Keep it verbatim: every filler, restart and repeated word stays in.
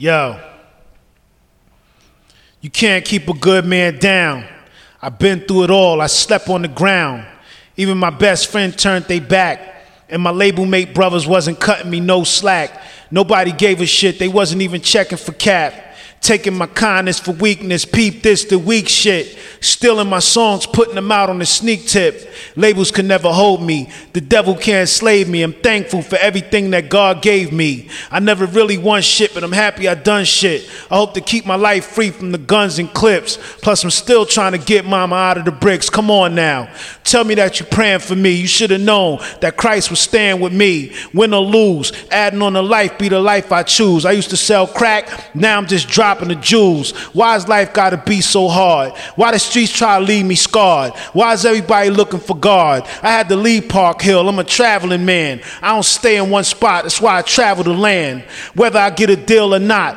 Yo, you can't keep a good man down. I've been through it all. I slept on the ground. Even my best friend turned they back. And my label mate brothers wasn't cutting me no slack. Nobody gave a shit. They wasn't even checking for cap. Taking my kindness for weakness, peep this, the weak shit. Stealing my songs, putting them out on the sneak tip. Labels can never hold me. The devil can't slave me. I'm thankful for everything that God gave me. I never really won shit, but I'm happy I done shit. I hope to keep my life free from the guns and clips. Plus, I'm still trying to get mama out of the bricks. Come on now. Tell me that you're praying for me. You should have known that Christ was staying with me. Win or lose, adding on the life be the life I choose. I used to sell crack, now I'm just dropping the jewels. Why is life gotta be so hard? Why the streets try to leave me scarred? Why is everybody looking for God? I had to leave Park Hill. I'm a traveling man. I don't stay in one spot. That's why I travel the land. Whether I get a deal or not,